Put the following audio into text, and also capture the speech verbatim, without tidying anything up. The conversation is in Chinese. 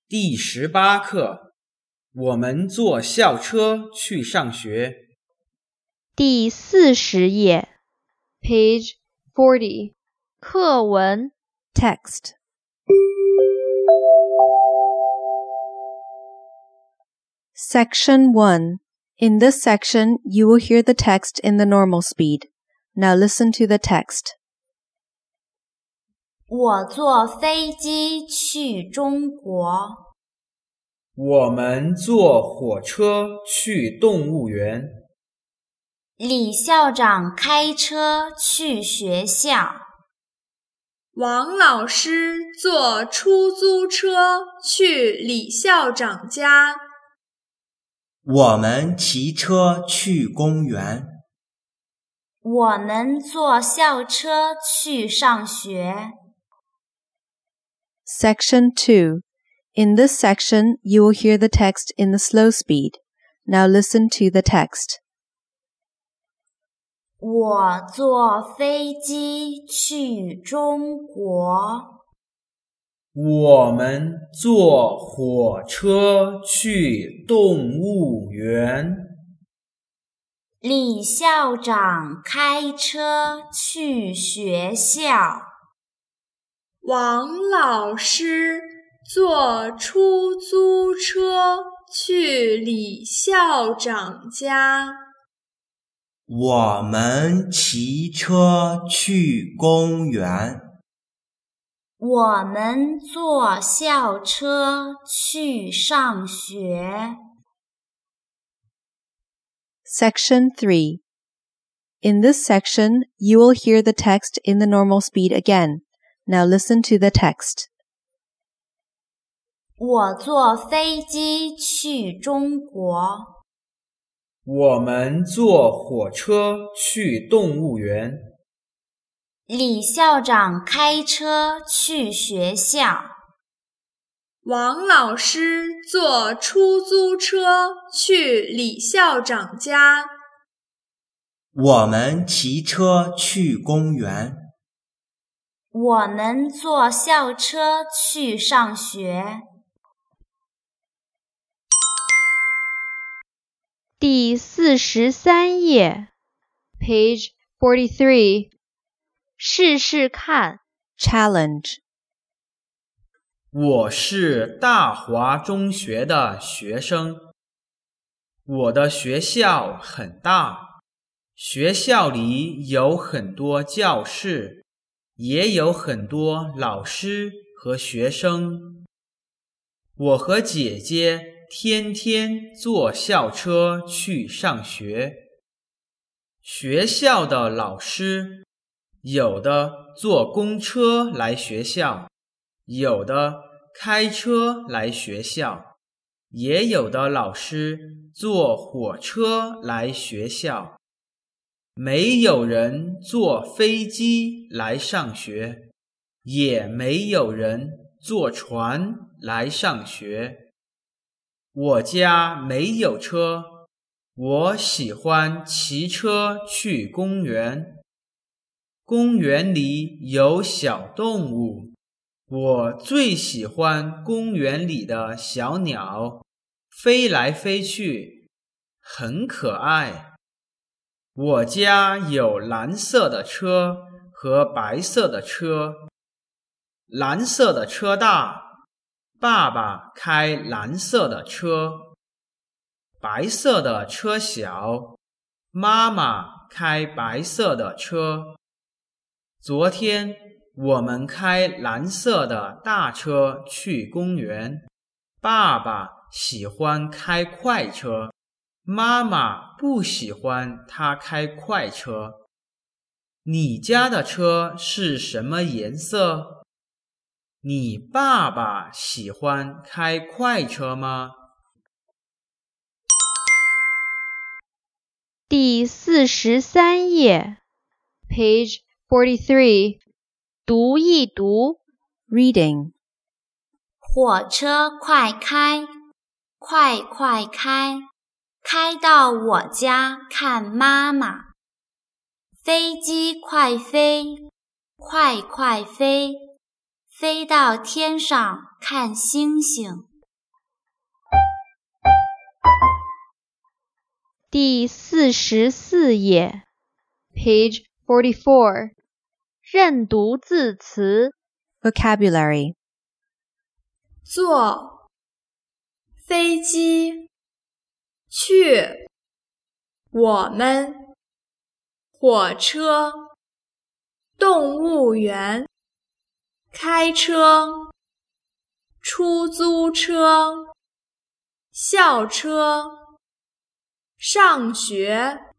第十八课，我们坐校车去上学。 第四十页 Page forty. 课文 Text. Section one. In this section, you will hear the text in the normal speed. Now listen to the text. 我坐飞机去中国。 我们坐火车去动物园。 李校长开车去学校。 王老师坐出租车去李校长家。 我们骑车去公园。 我们坐校车去上学。 Section two. In this section, you will hear the text in the slow speed. Now listen to the text. 我坐飞机去中国。 我们坐火车去动物园。 李校长开车去学校。 王老师坐出租车去李校长家。 我们骑车去公园。 我们坐校车去上学。 Section three. In this section, you will hear the text in the normal speed again. Now listen to the text. 我坐飞机去中国。 我们坐火车去动物园。 李校长开车去学校。 王老师坐出租车去李校长家。 我们骑车去公园。 我们坐校车去上学。 第四十三页 Page forty-three. 试试看 Challenge. 我是大华中学的学生。我的学校很大，学校里有很多教室，也有很多老师和学生。我和姐姐天天坐校车去上学。学校的老师，有的坐公车来学校，有的开车来学校，也有的老师坐火车来学校。没有人坐飞机来上学，也没有人坐船来上学。我家没有车，我喜欢骑车去公园。公园里有小动物，我最喜欢公园里的小鸟，飞来飞去，很可爱。我家有蓝色的车和白色的车，蓝色的车大，爸爸开蓝色的车；白色的车小，妈妈开白色的车。昨天我们开蓝色的大车去公园，爸爸喜欢开快车，妈妈不喜欢他开快车。你家的车是什么颜色？你爸爸喜欢开快车吗？ 第四十三页 Page forty-three. 读一读 Reading. 火车快开，快快开，开到我家看妈妈。飞机快飞，快快飞，飞到天上看星星。 第四十四页。 Page forty-four. 认读字词。 Vocabulary. 坐，飞机，去，我们，火车，动物园，开车，出租车，校车，上学。